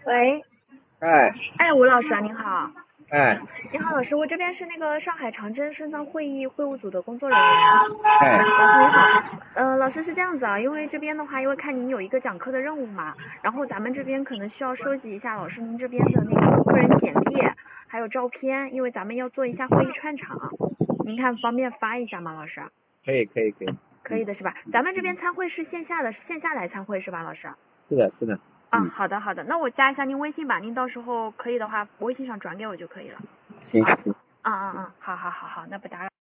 喂， 哎哎，吴老师啊，您好。 哎您好，老师，我这边是那个上海长征深藏会议会务组的工作人员。 哎， 老师您好，老师是这样子啊，因为这边的话，因为看您有一个讲课的任务嘛，然后咱们这边可能需要收集一下老师您这边的那个个人简历，还有照片，因为咱们要做一下会议串场，您看方便发一下吗，老师？ 可以可以可以， 可以的是吧？咱们这边参会是线下的，线下来参会是吧，老师？ 是的是的， 啊，好的好的，那我加一下您微信吧，您到时候可以的话，微信上转给我就可以了。 行啊， 行。 好好好好，那不打扰。